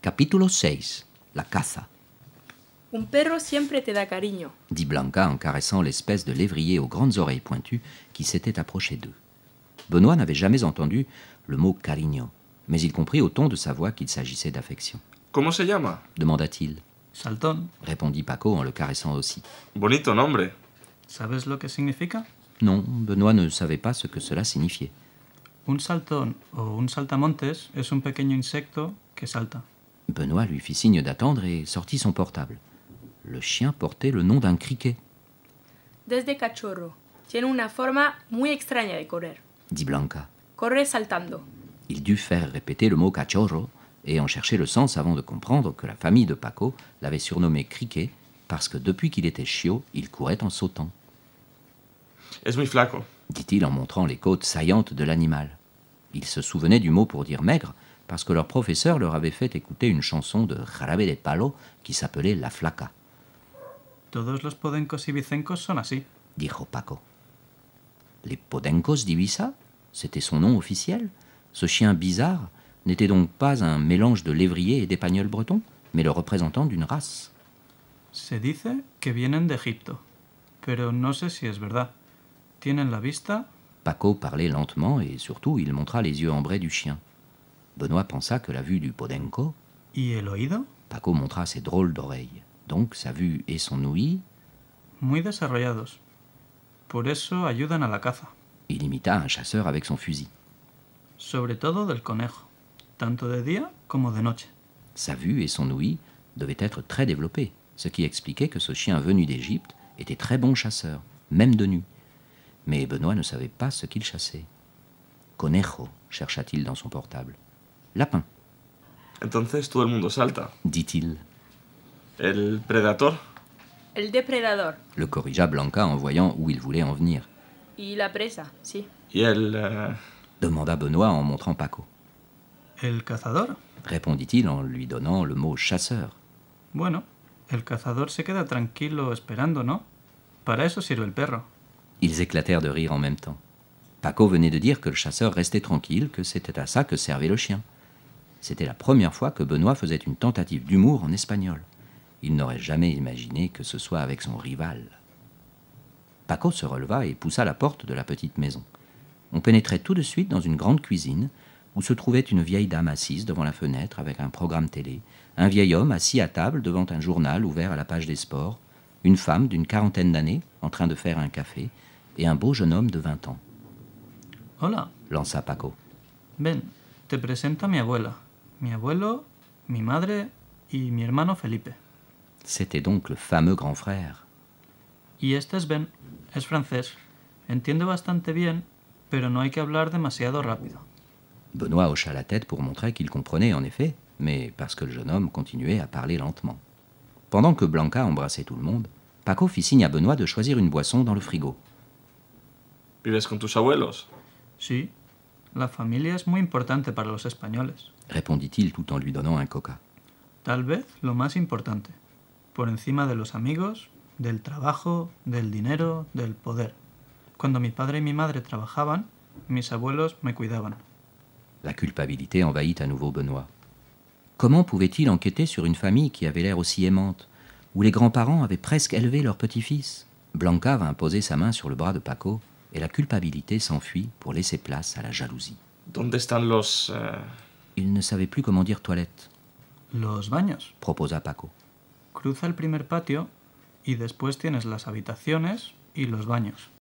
Capítulo 6. La caza. Un perro siempre te da cariño. Dit Blanca en caressant l'espèce de lévrier aux grandes oreilles pointues qui s'était approché d'eux. Benoît n'avait jamais entendu le mot cariño, mais il comprit au ton de sa voix qu'il s'agissait d'affection. ¿Cómo se llama? Demanda-t-il. Saltón. Répondit Paco en le caressant aussi. Bonito nombre. ¿Sabes lo que significa? Non, Benoît ne savait pas ce que cela signifiait. Un saltón o un saltamontes es un pequeño insecto que salta. Benoît lui fit signe d'attendre et sortit son portable. Le chien portait le nom d'un criquet, Desde cachorro. Tiene una forma muy extraña de correr. dit Blanca. Corre saltando. Il dut faire répéter le mot cachorro et en chercher le sens avant de comprendre que la famille de Paco l'avait surnommé criquet parce que depuis qu'il était chiot, il courait en sautant, Es muy flaco. dit-il en montrant les côtes saillantes de l'animal. Il se souvenait du mot pour dire maigre parce que leur professeur leur avait fait écouter une chanson de Jarabe de Palo qui s'appelait La Flaca, Todos los podencos y bicencos son así. dijo Paco. Les Podencos d'Ibiza, c'était son nom officiel. Ce chien bizarre n'était donc pas un mélange de lévrier et d'épagnol breton, mais le représentant d'une race. Se dice que vienen de Egipto, pero no sé si es verdad. Tienen la vista. Paco parlait lentement et surtout il montra les yeux ambrés du chien. Benoît pensa que la vue du Podenco, ¿Y el oído? Paco montra ses drôles d'oreilles. Donc sa vue et son ouïe, Muy desarrollados. Por eso ayudan a la caza. il imita un chasseur avec son fusil. Sobre todo del conejo. Tanto de día como de noche. Sa vue et son ouïe devaient être très développées, ce qui expliquait que ce chien venu d'Égypte était très bon chasseur, même de nuit. Mais Benoît ne savait pas ce qu'il chassait. Conejo, chercha-t-il dans son portable. Lapin, Entonces todo el mundo salta. dit-il. El predator. El depredador. Le corrigea Blanca en voyant où il voulait en venir. Y la presa, sí. Y el... Demanda Benoît en montrant Paco. ¿El cazador? Répondit-il en lui donnant le mot chasseur. Bueno, el cazador se queda tranquilo esperando, ¿no? Para eso sirve el perro. Ils éclatèrent de rire en même temps. Paco venait de dire que le chasseur restait tranquille, que c'était à ça que servait le chien. C'était la première fois que Benoît faisait une tentative d'humour en espagnol. Il n'aurait jamais imaginé que ce soit avec son rival. Paco se releva et poussa la porte de la petite maison. On pénétrait tout de suite dans une grande cuisine où se trouvait une vieille dame assise devant la fenêtre avec un programme télé, un vieil homme assis à table devant un journal ouvert à la page des sports, une femme d'une 40aine d'années en train de faire un café et un beau jeune homme de 20 ans, Hola, lança Paco. ven, te presento a mi abuela, mi abuelo, mi madre y mi hermano Felipe. C'était donc le fameux grand frère. Y este es Ben, es francés. Entiende bastante bien, pero no hay que hablar demasiado rápido. Benoît hocha la tête pour montrer qu'il comprenait en effet, mais parce que le jeune homme continuait à parler lentement. Pendant que Blanca embrassait tout le monde, Paco fit signe à Benoît de choisir une boisson dans le frigo. ¿Vives con tus abuelos? Sí, la familia es muy importante para los españoles. Répondit-il tout en lui donnant un coca. Tal vez lo más importante, por encima de los amigos, del trabajo, del dinero, del poder. Cuando mi padre y mi madre trabajaban, mis abuelos me cuidaban. La culpabilité envahit à nouveau Benoît. Comment pouvait-il enquêter sur une famille qui avait l'air aussi aimante, où les grands-parents avaient presque élevé leur petit-fils? Blanca vint poser sa main sur le bras de Paco, et la culpabilité s'enfuit pour laisser place à la jalousie. ¿Dónde están los... Il ne savait plus comment dire toilette, Los baños. proposa Paco. Cruza el primer patio y después tienes las habitaciones y los baños.